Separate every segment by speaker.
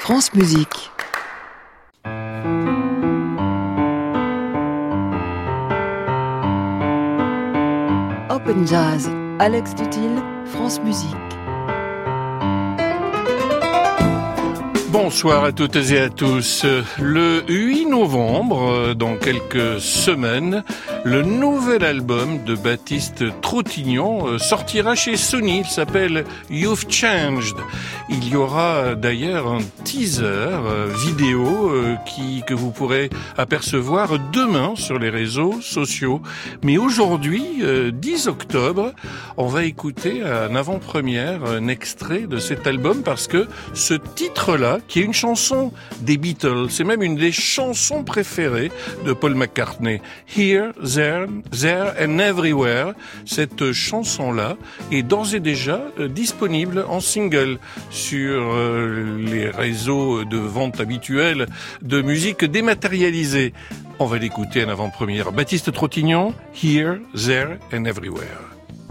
Speaker 1: France Musique. Open Jazz, Alex Dutil, France Musique.
Speaker 2: Bonsoir à toutes et à tous. Le 8 novembre, dans quelques semaines, le nouvel album de Baptiste Trottignon sortira chez Sony. Il s'appelle You've Changed. Il y aura d'ailleurs un teaser vidéo que vous pourrez apercevoir demain sur les réseaux sociaux. Mais aujourd'hui, 10 octobre, on va écouter en avant-première un extrait de cet album parce que ce titre-là, qui est une chanson des Beatles, c'est même une des chansons préférées de Paul McCartney. Here, There and Everywhere. Cette chanson-là est d'ores et déjà disponible en single sur les réseaux de vente habituels de musique dématérialisée. On va l'écouter en avant-première. Baptiste Trottignon, Here, There and Everywhere.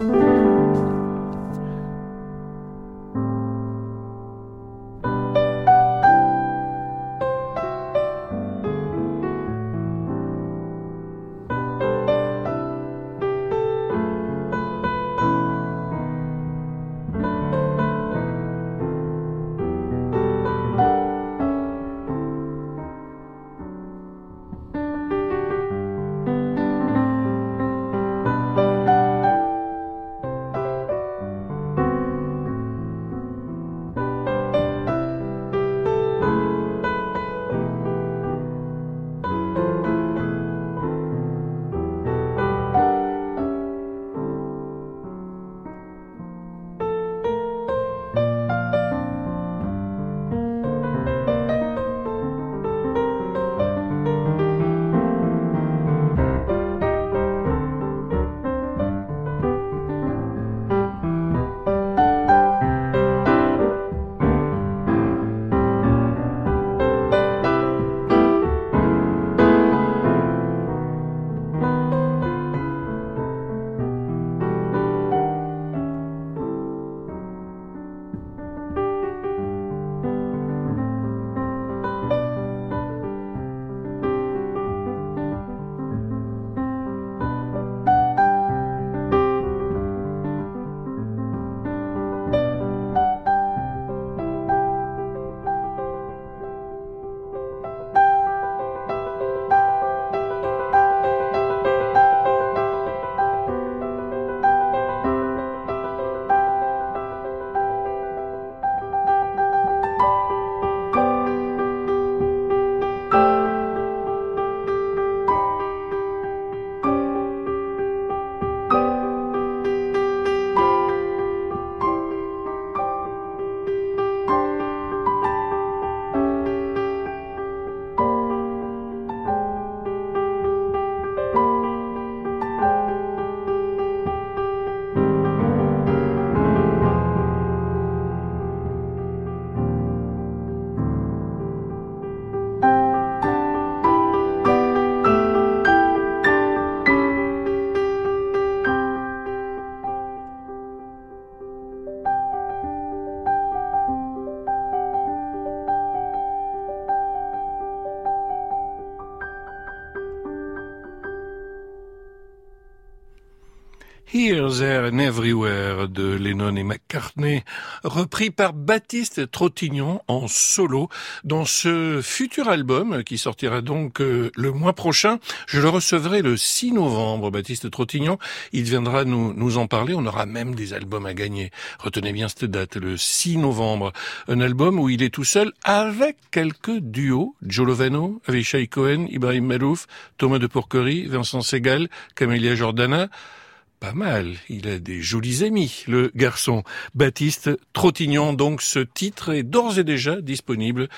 Speaker 2: Here, There and Everywhere de Lennon et McCartney, repris par Baptiste Trottignon en solo dans ce futur album qui sortira donc le mois prochain. Je le recevrai le 6 novembre, Baptiste Trottignon. Il viendra nous en parler. On aura même des albums à gagner. Retenez bien cette date, le 6 novembre. Un album où il est tout seul avec quelques duos. Joe Lovano, Avishai Cohen, Ibrahim Malouf, Thomas de Pourquerie, Vincent Segal, Camélia Jordana. Pas mal, il a des jolis amis, le garçon. Baptiste Trottignon, donc ce titre est d'ores et déjà disponible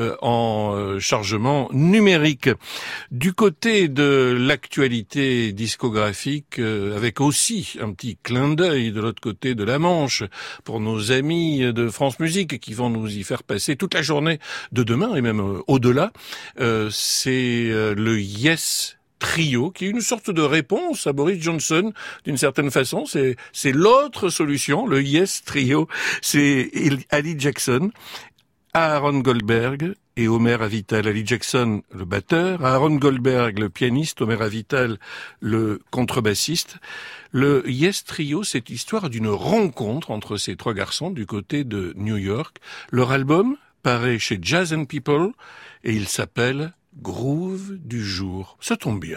Speaker 2: en chargement numérique. Du côté de l'actualité discographique, avec aussi un petit clin d'œil de l'autre côté de la Manche, pour nos amis de France Musique qui vont nous y faire passer toute la journée de demain et même au-delà, c'est le Yes Trio, qui est une sorte de réponse à Boris Johnson, d'une certaine façon. C'est l'autre solution, le Yes Trio. C'est Ali Jackson, Aaron Goldberg et Homer Avital. Ali Jackson, le batteur, Aaron Goldberg, le pianiste, Homer Avital, le contrebassiste. Le Yes Trio, c'est l'histoire d'une rencontre entre ces trois garçons du côté de New York. Leur album paraît chez Jazz and People et il s'appelle Groove du jour. Ça tombe bien.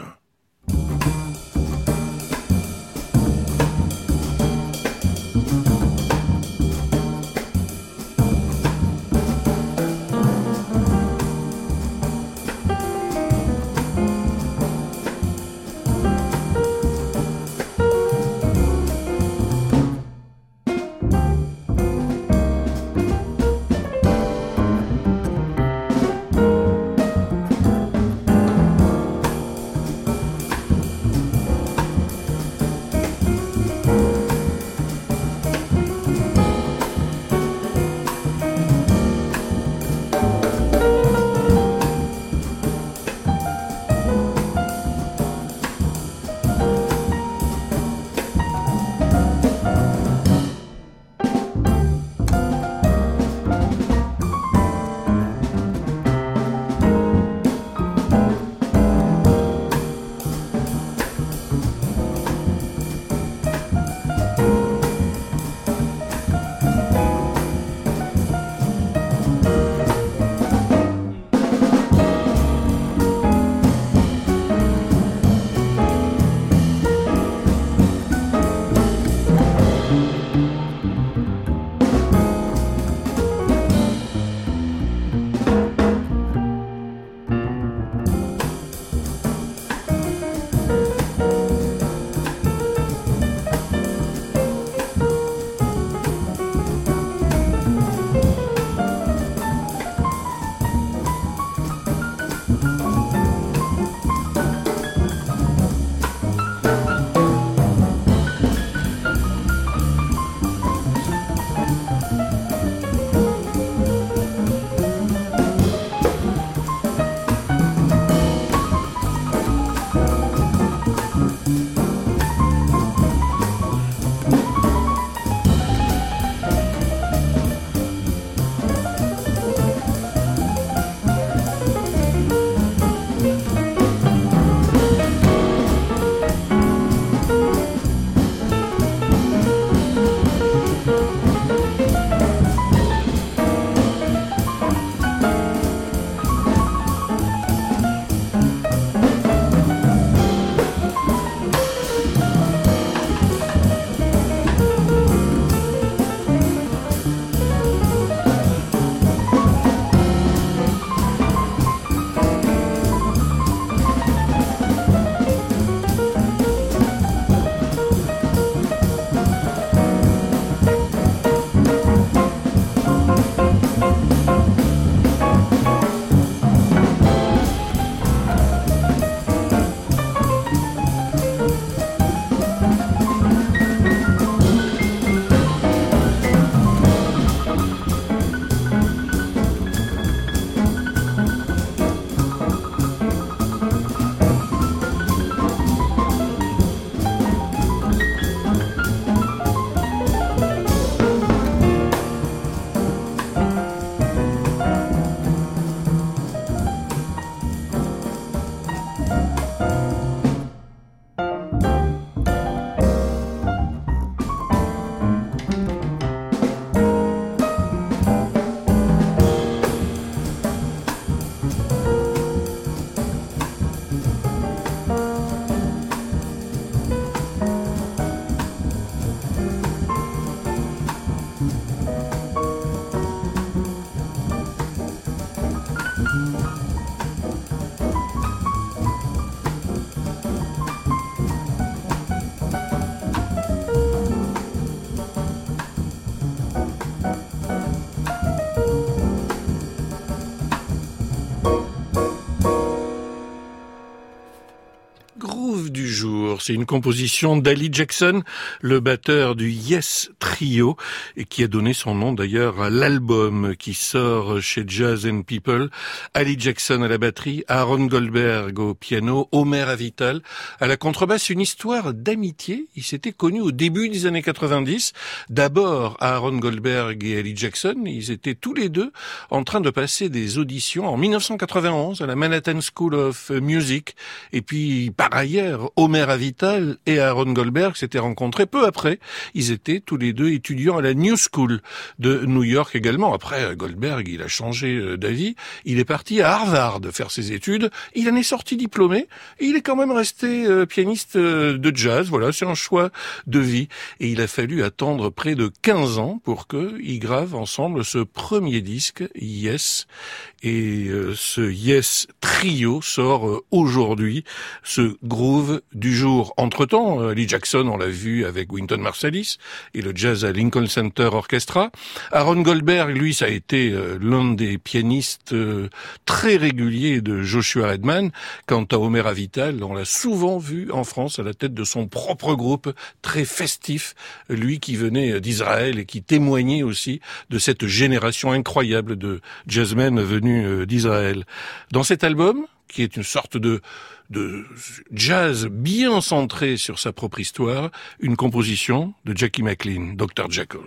Speaker 2: C'est une composition d'Ali Jackson, le batteur du Yes Trio, et qui a donné son nom d'ailleurs à l'album qui sort chez Jazz and People. Ali Jackson à la batterie, Aaron Goldberg au piano, Omer Avital à la contrebasse. Une histoire d'amitié. Ils s'étaient connus au début des années 90. D'abord, Aaron Goldberg et Ali Jackson, ils étaient tous les deux en train de passer des auditions en 1991 à la Manhattan School of Music. Et puis, par ailleurs, Omer Avital et Aaron Goldberg s'étaient rencontrés peu après. Ils étaient tous les deux étudiants à la New School de New York également. Après, Goldberg, il a changé d'avis. Il est parti à Harvard faire ses études. Il en est sorti diplômé. Et il est quand même resté pianiste de jazz. Voilà, c'est un choix de vie. Et il a fallu attendre près de 15 ans pour qu'ils gravent ensemble ce premier disque, Yes. Et ce Yes Trio sort aujourd'hui, ce groove du jour. Entre-temps, Lee Jackson, on l'a vu avec Wynton Marsalis et le Jazz à Lincoln Center Orchestra. Aaron Goldberg, lui, ça a été l'un des pianistes très réguliers de Joshua Redman. Quant à Omer Avital, on l'a souvent vu en France à la tête de son propre groupe, très festif, lui qui venait d'Israël et qui témoignait aussi de cette génération incroyable de jazzmen venus d'Israël. Dans cet album, qui est une sorte de jazz bien centré sur sa propre histoire, une composition de Jackie McLean, Dr. Jekyll.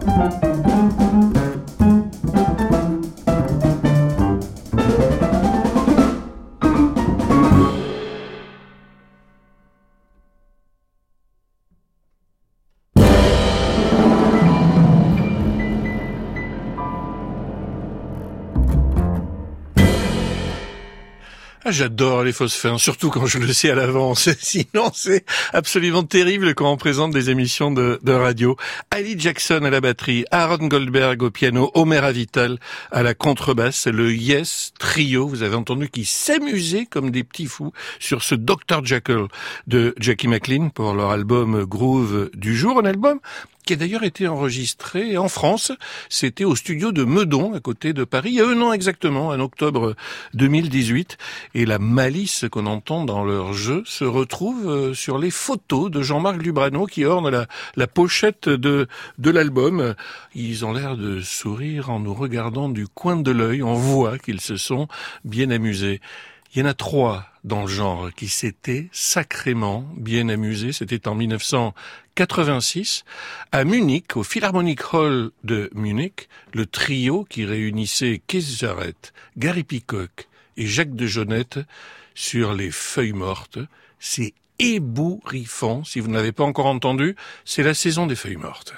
Speaker 2: J'adore les fausses fins, surtout quand je le sais à l'avance. Sinon, c'est absolument terrible quand on présente des émissions de radio. Ali Jackson à la batterie, Aaron Goldberg au piano, Homer Avital à la contrebasse, le Yes Trio, vous avez entendu, qui s'amusaient comme des petits fous sur ce Dr. Jekyll de Jackie McLean pour leur album Groove du jour, un album qui a d'ailleurs été enregistré en France. C'était au studio de Meudon, à côté de Paris, il y a 1 an exactement, en octobre 2018. Et la malice qu'on entend dans leur jeu se retrouve sur les photos de Jean-Marc Lubrano qui ornent la pochette de l'album. Ils ont l'air de sourire en nous regardant du coin de l'œil. On voit qu'ils se sont bien amusés. Il y en a 3 dans le genre qui s'étaient sacrément bien amusés. C'était en 1986 à Munich, au Philharmonic Hall de Munich, le trio qui réunissait Keith Jarrett, Gary Peacock et Jacques de Jonette sur les Feuilles mortes. C'est ébouriffant. Si vous ne l'avez pas encore entendu, c'est la saison des Feuilles mortes.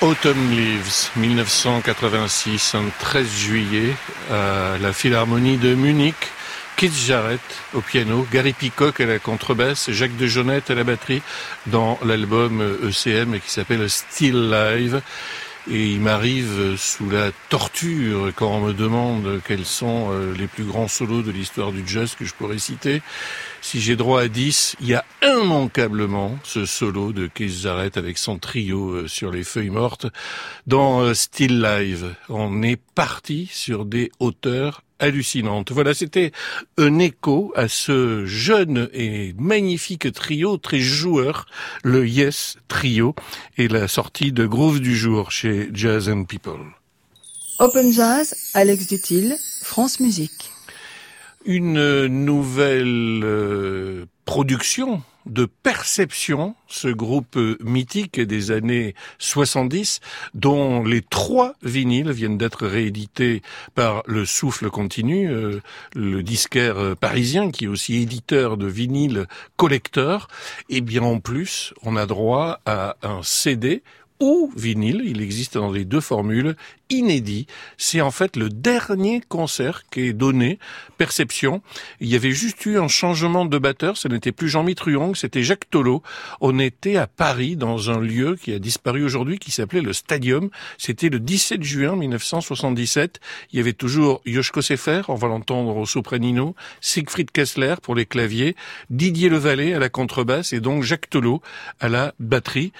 Speaker 2: Autumn Leaves, 1986, un 13 juillet, à la Philharmonie de Munich. Keith Jarrett au piano, Gary Peacock à la contrebasse, Jacques de Jonette à la batterie dans l'album ECM qui s'appelle Still Live. Et il m'arrive sous la torture quand on me demande quels sont les plus grands solos de l'histoire du jazz que je pourrais citer. Si j'ai droit à 10, il y a immanquablement ce solo de Keith Jarrett avec son trio sur les feuilles mortes. Dans Still Live, on est parti sur des hauteurs hallucinantes. Voilà, c'était un écho à ce jeune et magnifique trio, très joueur, le Yes Trio, et la sortie de Groove du jour chez Jazz and People.
Speaker 1: Open Jazz, Alex Dutil, France Musique.
Speaker 2: Une nouvelle production de Perception, ce groupe mythique des années 70, dont les 3 vinyles viennent d'être réédités par le Souffle Continu, le disquaire parisien qui est aussi éditeur de vinyles collecteurs. Et bien en plus, on a droit à un CD ou vinyle, il existe dans les 2 formules, inédit. C'est en fait le dernier concert qui est donné, Perception. Il y avait juste eu un changement de batteur, ce n'était plus Jean-Mi Truong, c'était Jacques Tolo. On était à Paris, dans un lieu qui a disparu aujourd'hui, qui s'appelait le Stadium. C'était le 17 juin 1977. Il y avait toujours Yoshko Sefer, on va l'entendre au sopranino, Siegfried Kessler pour les claviers, Didier Levalet à la contrebasse et donc Jacques Tolo à la batterie.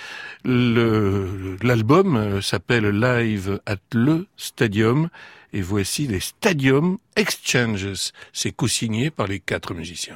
Speaker 2: L'album s'appelle Live at le Stadium et voici les Stadium Exchanges. C'est co-signé par les 4 musiciens.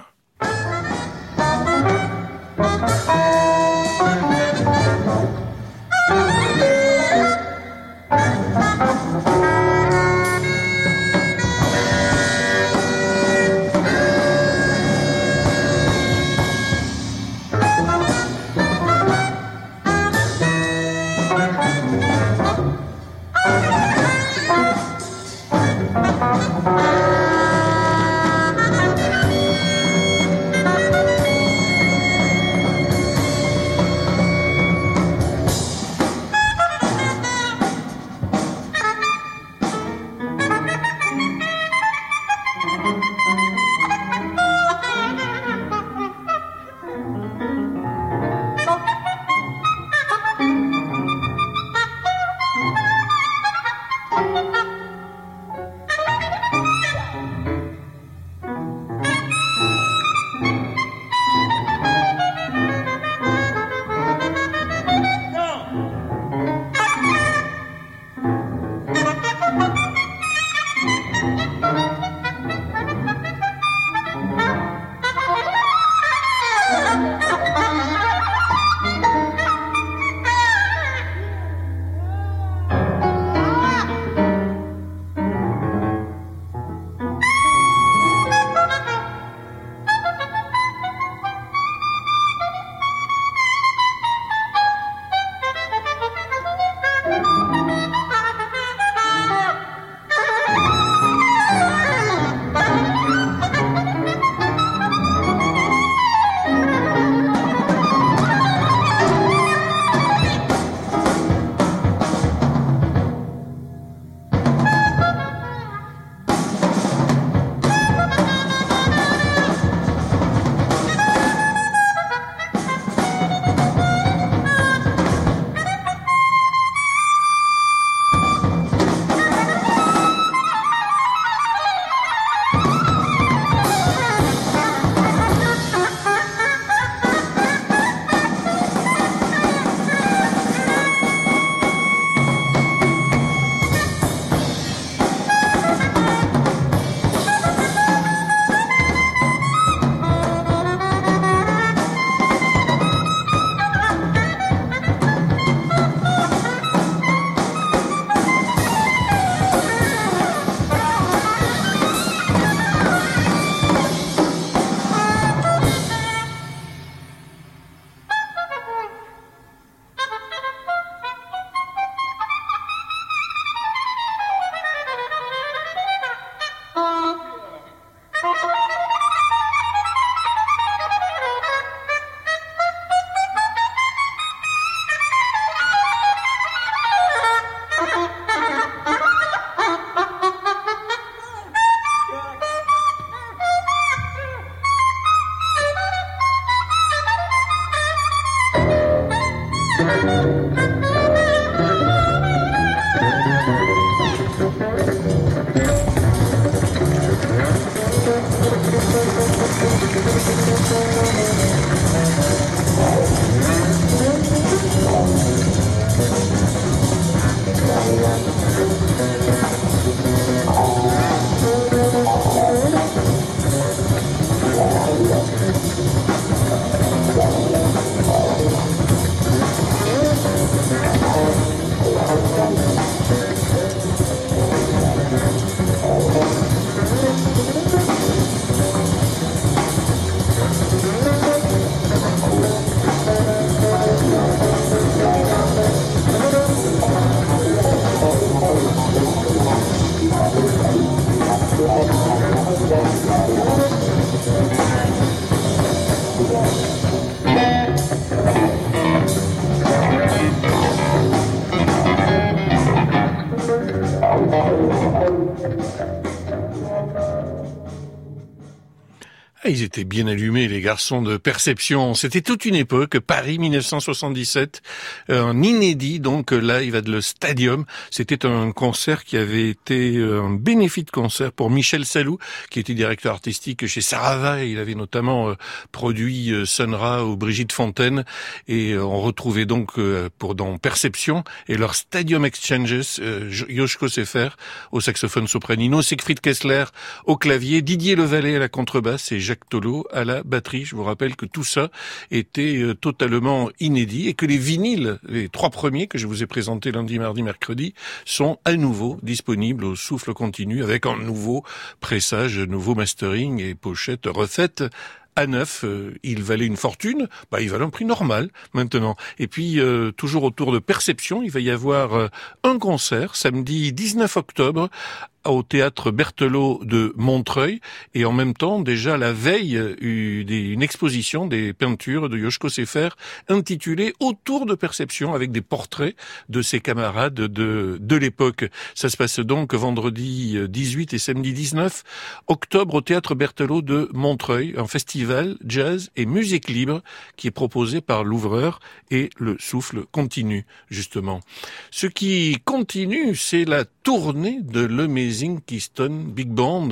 Speaker 2: Ils étaient bien allumés, les garçons de Perception. C'était toute une époque, Paris 1977, un inédit, donc live à le Stadium. C'était un concert qui avait été un bénéfice concert pour Michel Saloux, qui était directeur artistique chez Sarava. Il avait notamment produit Sun Ra ou Brigitte Fontaine. Et on retrouvait donc dans Perception et leur Stadium Exchanges, Joschko Sefer au saxophone sopranino, Siegfried Kessler au clavier, Didier Levalet à la contrebasse et Jacques Tolo à la batterie. Je vous rappelle que tout ça était totalement inédit et que les vinyles, les 3 premiers que je vous ai présentés lundi, mardi, mercredi, sont à nouveau disponibles au souffle continu avec un nouveau pressage, nouveau mastering et pochette refaite à neuf. Il valait une fortune, il valait un prix normal maintenant. Et puis toujours autour de Perception, il va y avoir un concert samedi 19 octobre au théâtre Berthelot de Montreuil, et en même temps, déjà la veille, une exposition des peintures de Joschko Sefer intitulée Autour de Perception, avec des portraits de ses camarades de l'époque. Ça se passe donc vendredi 18 et samedi 19 octobre au théâtre Berthelot de Montreuil, un festival jazz et musique libre qui est proposé par l'Ouvreur et le Souffle continue, justement. Ce qui continue, c'est la tournée de l'Amazing Keystone Big Band,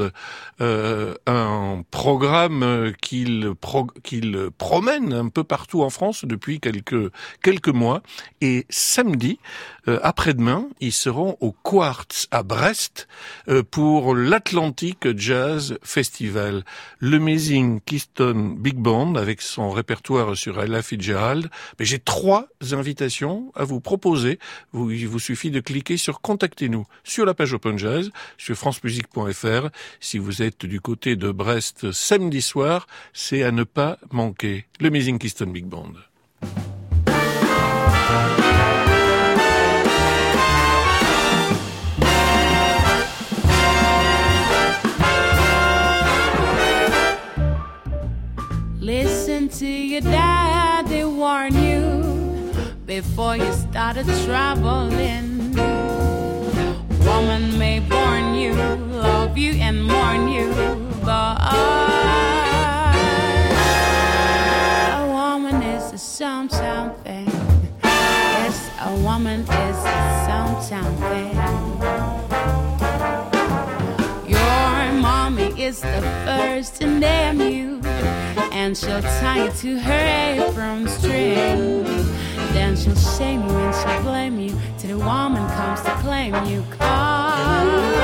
Speaker 2: un programme qu'il promène un peu partout en France depuis quelques mois. Et samedi, après-demain, ils seront au Quartz à Brest pour l'Atlantic Jazz Festival. L'Amazing Keystone Big Band avec son répertoire sur Ella Fitzgerald. Mais j'ai 3 invitations à vous proposer. Il vous suffit de cliquer sur Contactez-nous sur la page Open Jazz, sur francemusique.fr. Si vous êtes du côté de Brest samedi soir, c'est à ne pas manquer. L'Amazing Keystone Big Band.
Speaker 3: Listen to your daddy warn you before you started traveling. Woman may born you, love you and mourn you, but a woman is a sometime thing. Yes, a woman is a sometime thing. Your mommy is the first to name you, and she'll tie you to her apron string. Then she'll shame you and she'll blame you till the woman comes to claim you. 'Cause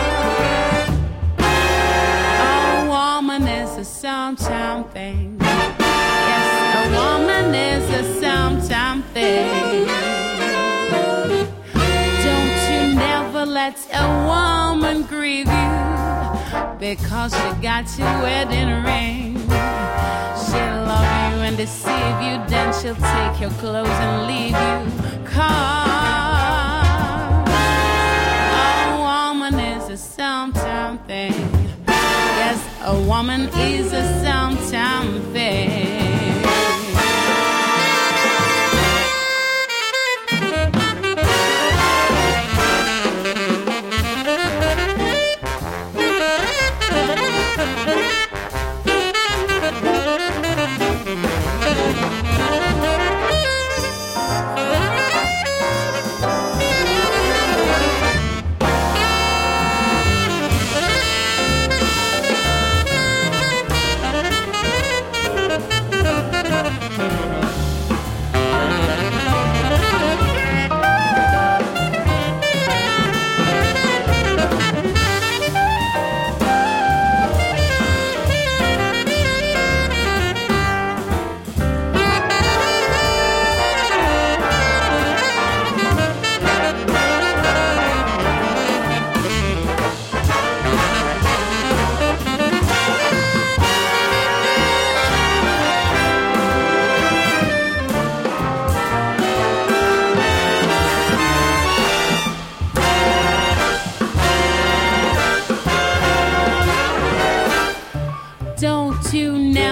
Speaker 3: a woman is a sometime thing. Yes, a woman is a sometime thing. Don't you never let a woman grieve you because you got your wedding ring. She'll love you and deceive you, then she'll take your clothes and leave you. 'Cause a woman is a sometime thing. Yes, a woman is a sometime thing.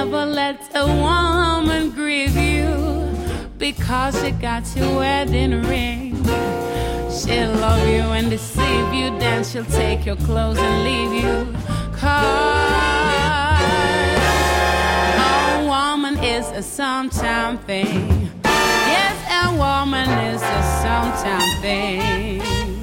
Speaker 3: never let a woman grieve you because she got your wedding ring. She'll love you and deceive you, then she'll take your clothes and leave you. 'Cause a woman is a sometime thing. Yes, a woman is a sometime thing.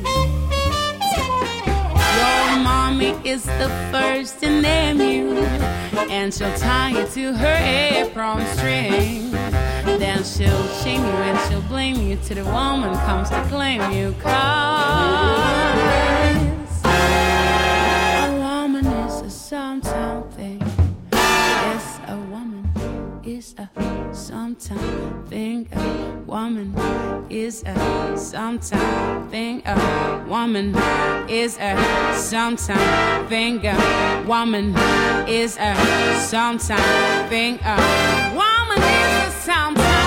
Speaker 3: Your mommy is the first to name you, and she'll tie you to her apron string. Then she'll shame you and she'll blame you till the woman comes to claim you. 'Cause a woman is a sometime thing. Yes, a woman is a sometime thing. A woman is a sometime thing. A woman is a sometime thing. A woman is a sometime thing. A woman is a sometime thing.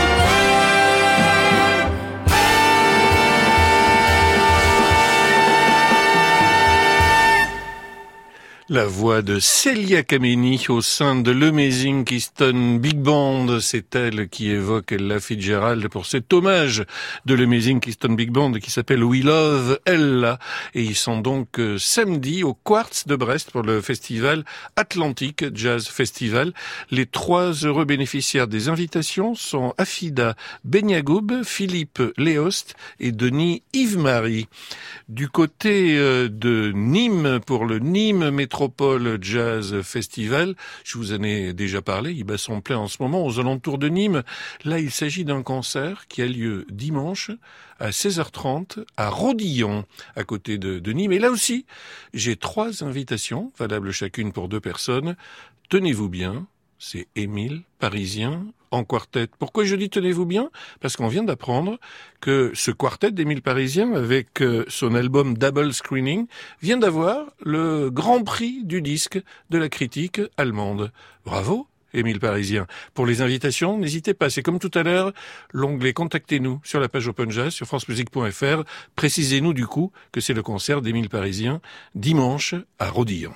Speaker 2: La voix de Celia Kameni au sein de l'Amazing Keystone Big Band, c'est elle qui évoque Ella Fitzgerald pour cet hommage de l'Amazing Keystone Big Band qui s'appelle We Love Ella. Et ils sont donc samedi au Quartz de Brest pour le festival Atlantique Jazz Festival. Les 3 heureux bénéficiaires des invitations sont Afida Benyagoub, Philippe Léost et Denis Yves-Marie. Du côté de Nîmes, pour le Nîmes Métropole Jazz Festival, je vous en ai déjà parlé, il bat son plein en ce moment aux alentours de Nîmes. Là, il s'agit d'un concert qui a lieu dimanche à 16h30 à Rodillon, à côté de Nîmes. Et là aussi, j'ai 3 invitations, valables chacune pour 2 personnes. Tenez-vous bien, c'est Émile Parisien en quartet. Pourquoi je dis tenez-vous bien? Parce qu'on vient d'apprendre que ce quartet d'Émile Parisien, avec son album Double Screening, vient d'avoir le grand prix du disque de la critique allemande. Bravo, Émile Parisien. Pour les invitations, n'hésitez pas. C'est comme tout à l'heure, l'onglet Contactez-nous sur la page Open Jazz sur francemusique.fr. Précisez-nous du coup que c'est le concert d'Émile Parisien dimanche à Rodillon.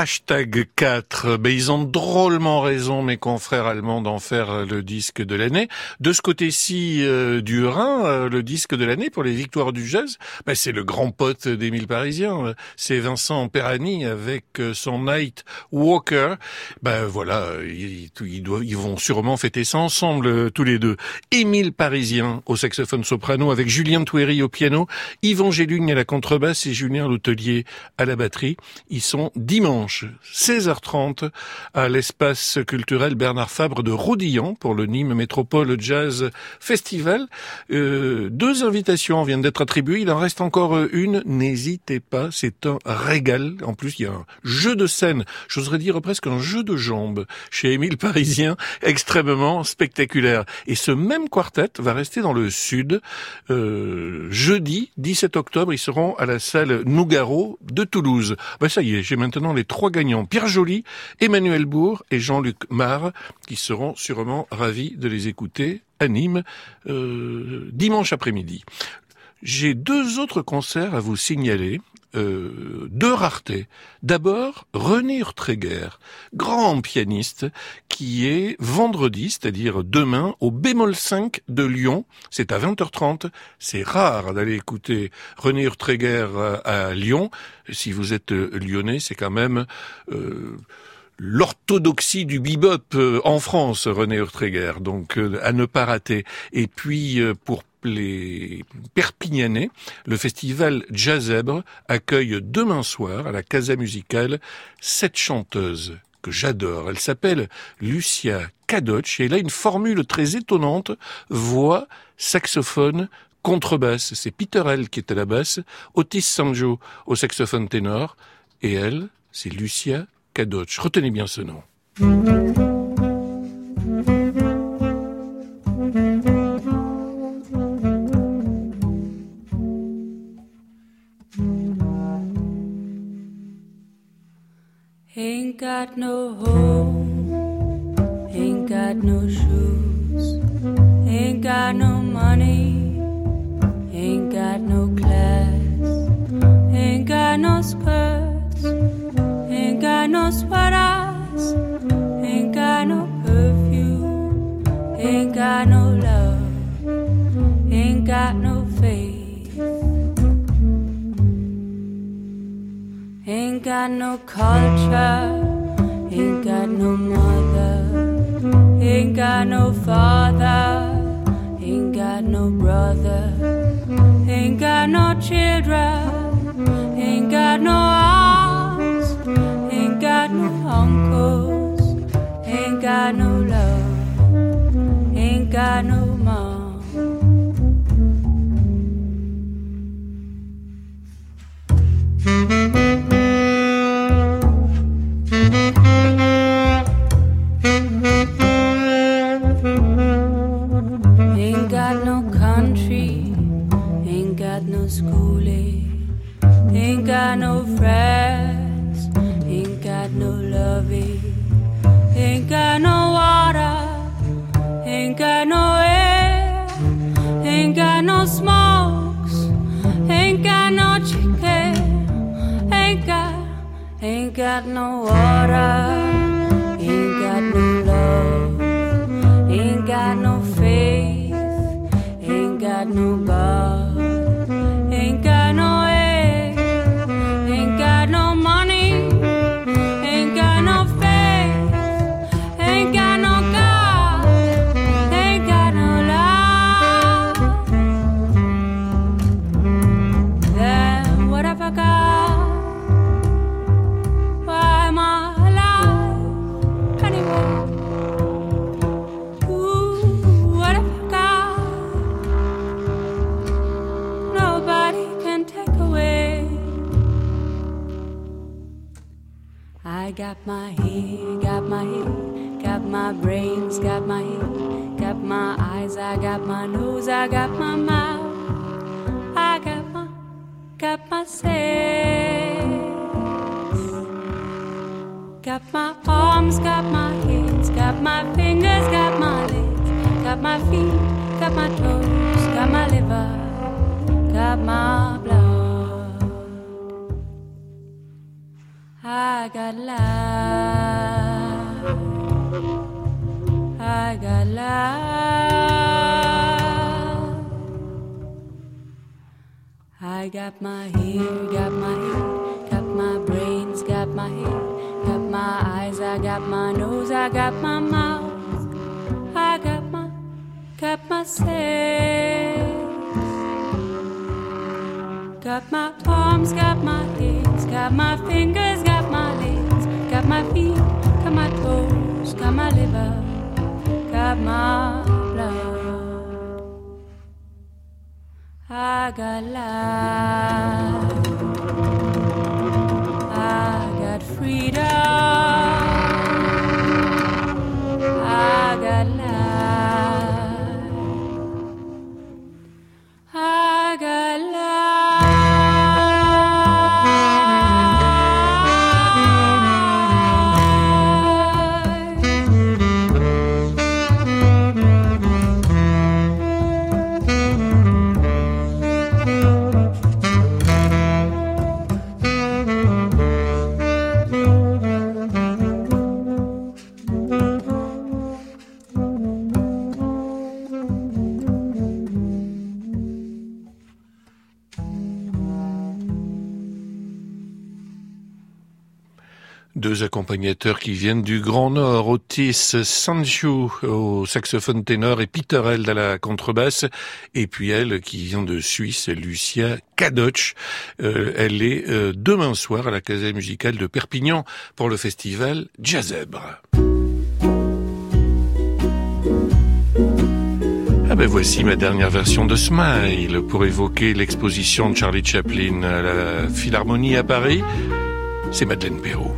Speaker 2: Hashtag 4, ils ont drôlement raison, mes confrères allemands, d'en faire le disque de l'année. De ce côté-ci du Rhin, le disque de l'année pour les victoires du jazz, c'est le grand pote d'Émile Parisien. C'est Vincent Perani avec son Night Walker. Voilà, ils vont sûrement fêter ça ensemble, tous les deux. Émile Parisien au saxophone soprano avec Julien Touéry au piano, Yvan Gélugne à la contrebasse et Julien Letellier à la batterie. Ils sont dimanche 16h30 à l'espace culturel Bernard Fabre de Rodillan pour le Nîmes Métropole Jazz Festival. 2 invitations viennent d'être attribuées, il en reste encore une, n'hésitez pas, c'est un régal. En plus, il y a un jeu de scène, j'oserais dire presque un jeu de jambes chez Émile Parisien, extrêmement spectaculaire. Et ce même quartet va rester dans le sud. Jeudi 17 octobre, ils seront à la salle Nougaro de Toulouse. Ça y est, j'ai maintenant les 3 gagnants, Pierre Joly, Emmanuel Bourg et Jean-Luc Marre, qui seront sûrement ravis de les écouter à Nîmes dimanche après-midi. J'ai 2 autres concerts à vous signaler. 2 raretés. D'abord, René Urtréguer, grand pianiste, qui est vendredi, c'est-à-dire demain, au bémol 5 de Lyon. C'est à 20h30. C'est rare d'aller écouter René Urtréguer à Lyon. Si vous êtes lyonnais, c'est quand même l'orthodoxie du bebop en France, René Urtréguer. Donc, à ne pas rater. Et puis, pour les Perpignanais, le festival Jazzèbre accueille demain soir à la Casa Musicale cette chanteuse que j'adore. Elle s'appelle Lucia Cadoch et elle a une formule très étonnante, voix, saxophone, contrebasse. C'est Peter Hell qui est à la basse, Otis Sanjo au saxophone ténor et elle, c'est Lucia Cadoch. Retenez bien ce nom.
Speaker 3: Ain't got no home, ain't got no shoes, ain't got no money, ain't got no class, ain't got no skirts, ain't got no sweaters, ain't got no perfume, ain't got no love, ain't got no faith. Ain't got no culture, ain't got no mother, ain't got no father, ain't got no brother, ain't got no children, ain't got no aunts, ain't got no uncles, ain't got no love, ain't got no mom. Ain't got no country, ain't got no schooling, ain't got no friends, ain't got no loving, ain't got no water, ain't got no air, ain't got no smokes, ain't got no chicken, ain't got no water, ain't got no love, ain't got no faith, ain't got no God, ain't got no egg, ain't got no money, ain't got no faith, ain't got no God, ain't got no love. Then what have I got? I got my hair, got my head, got my brains, got my head, got my eyes, I got my nose, I got my mouth, I got my sense, got my arms, got my hands, got my fingers, got my legs, got my feet, got my toes, got my liver, got my blood. I got love. I got love. I got my hair, got my head, got my brains, got my head, got my eyes, I got my nose, I got my mouth, I got my sense. Got my arms, got my hands, got my fingers, got my legs, got my feet, got my toes, got my liver, got my blood. I got life, I got freedom, I got life, I got life.
Speaker 2: Deux accompagnateurs qui viennent du Grand Nord, Otis Sanju au saxophone ténor et Peter Held à la contrebasse, et puis elle qui vient de Suisse, Lucia Kadoch. Elle est demain soir à la Casa Musicale de Perpignan pour le festival Jazzèbre. Ah ben voici ma dernière version de Smile pour évoquer l'exposition de Charlie Chaplin à la Philharmonie à Paris. C'est Madeleine Peyroux.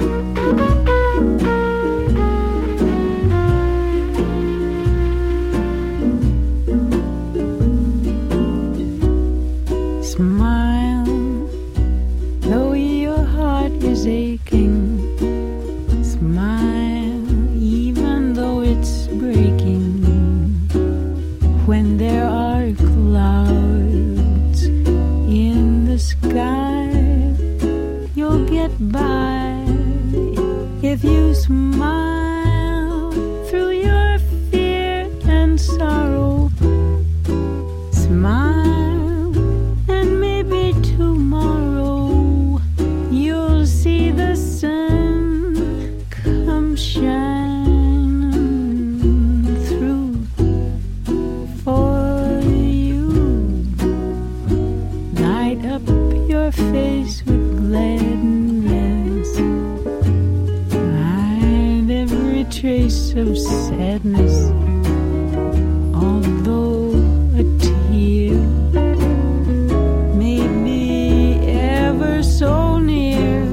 Speaker 4: Smile, though your heart is aching. Smile, even though it's breaking. When there are clouds in the sky, you'll get by if you smile through your fear and sorrow. Smile, and maybe tomorrow you'll see the sun come shining through for you. Light up your face with gladness, hide every trace of sadness, although a tear may be ever so near.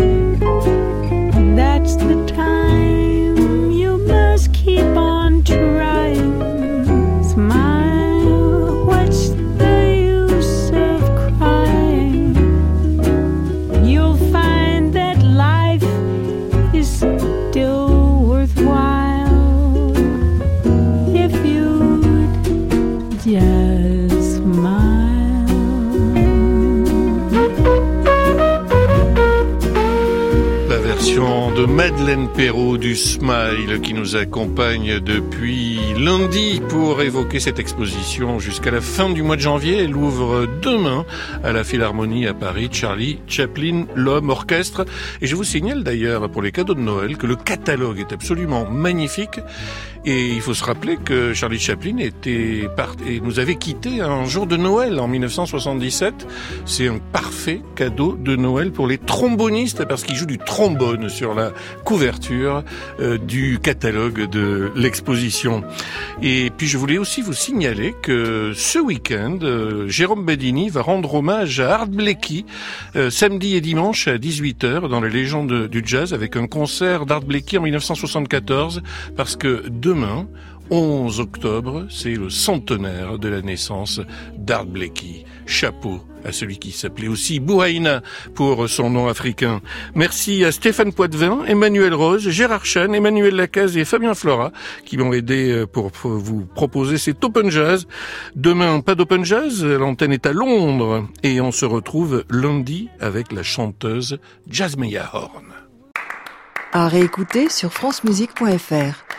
Speaker 4: That's the time you must keep on trying. Smile, what's the use of crying? You'll find that life is still worthwhile if you'd just smile.
Speaker 2: La version de Madeleine Peyroux du Smile qui nous accompagne depuis lundi pour évoquer cette exposition jusqu'à la fin du mois de janvier. Elle ouvre demain à la Philharmonie à Paris, Charlie Chaplin, l'homme orchestre. Et je vous signale d'ailleurs pour les cadeaux de Noël que le catalogue est absolument magnifique. Et il faut se rappeler que Charlie Chaplin et nous avait quitté un jour de Noël en 1977. C'est un parfait cadeau de Noël pour les trombonistes parce qu'il joue du trombone sur la couverture du catalogue de l'exposition. Et puis je voulais aussi vous signaler que ce week-end, Jérôme Badini va rendre hommage à Art Blakey samedi et dimanche à 18h dans les légendes du jazz avec un concert d'Art Blakey en 1974 parce que demain, 11 octobre, c'est le centenaire de la naissance d'Art Blakey. Chapeau à celui qui s'appelait aussi Bouhaïna pour son nom africain. Merci à Stéphane Poitvin, Emmanuel Rose, Gérard Chan, Emmanuel Lacaze et Fabien Flora qui m'ont aidé pour vous proposer cet Open Jazz. Demain, pas d'Open Jazz, l'antenne est à Londres et on se retrouve lundi avec la chanteuse Jazmia Horn.
Speaker 1: À réécouter sur francemusique.fr.